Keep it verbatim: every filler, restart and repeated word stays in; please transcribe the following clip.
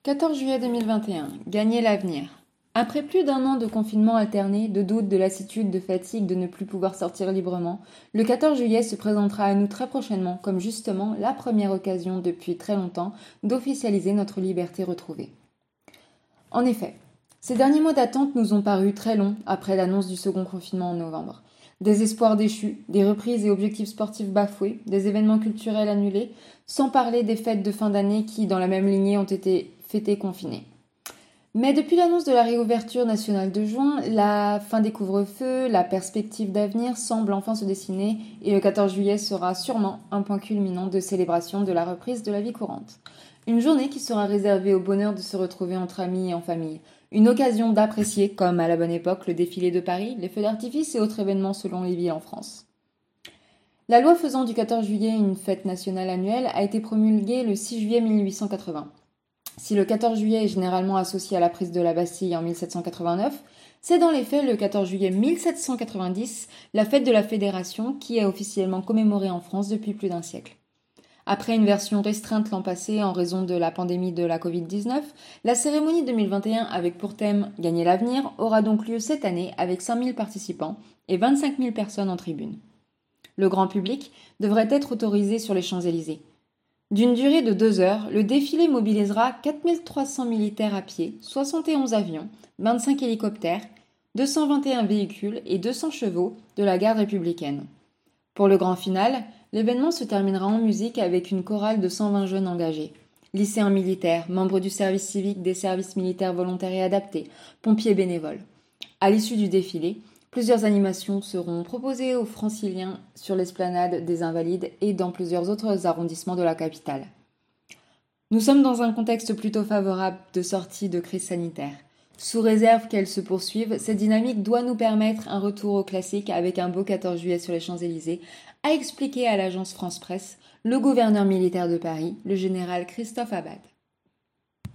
quatorze juillet deux mille vingt et un. Gagner l'avenir. Après plus d'un an de confinement alterné, de doutes, de lassitude, de fatigue, de ne plus pouvoir sortir librement, le quatorze juillet se présentera à nous très prochainement comme justement la première occasion depuis très longtemps d'officialiser notre liberté retrouvée. En effet, ces derniers mois d'attente nous ont paru très longs après l'annonce du second confinement en novembre. Des espoirs déchus, des reprises et objectifs sportifs bafoués, des événements culturels annulés, sans parler des fêtes de fin d'année qui, dans la même lignée, ont été fêtées confinées. Mais depuis l'annonce de la réouverture nationale de juin, la fin des couvre-feux, la perspective d'avenir semble enfin se dessiner et le quatorze juillet sera sûrement un point culminant de célébration de la reprise de la vie courante. Une journée qui sera réservée au bonheur de se retrouver entre amis et en famille. Une occasion d'apprécier, comme à la bonne époque, le défilé de Paris, les feux d'artifice et autres événements selon les villes en France. La loi faisant du quatorze juillet une fête nationale annuelle a été promulguée le six juillet mille huit cent quatre-vingts. Si le quatorze juillet est généralement associé à la prise de la Bastille en mille sept cent quatre-vingt-neuf, c'est dans les faits le quatorze juillet mille sept cent quatre-vingt-dix, la fête de la Fédération, qui est officiellement commémorée en France depuis plus d'un siècle. Après une version restreinte l'an passé en raison de la pandémie de la covid dix-neuf, la cérémonie deux mille vingt et un avec pour thème « Gagner l'avenir » aura donc lieu cette année avec cinq mille participants et vingt-cinq mille personnes en tribune. Le grand public devrait être autorisé sur les Champs-Élysées. D'une durée de deux heures, le défilé mobilisera quatre mille trois cents militaires à pied, soixante et onze avions, vingt-cinq hélicoptères, deux cent vingt et un véhicules et deux cents chevaux de la garde républicaine. Pour le grand final, l'événement se terminera en musique avec une chorale de cent vingt jeunes engagés. Lycéens militaires, membres du service civique des services militaires volontaires et adaptés, pompiers bénévoles. À l'issue du défilé, plusieurs animations seront proposées aux franciliens sur l'esplanade des Invalides et dans plusieurs autres arrondissements de la capitale. Nous sommes dans un contexte plutôt favorable de sortie de crise sanitaire. Sous réserve qu'elle se poursuive, cette dynamique doit nous permettre un retour au classique avec un beau quatorze juillet sur les Champs-Élysées, a expliqué à l'agence France Presse le gouverneur militaire de Paris, le général Christophe Abad.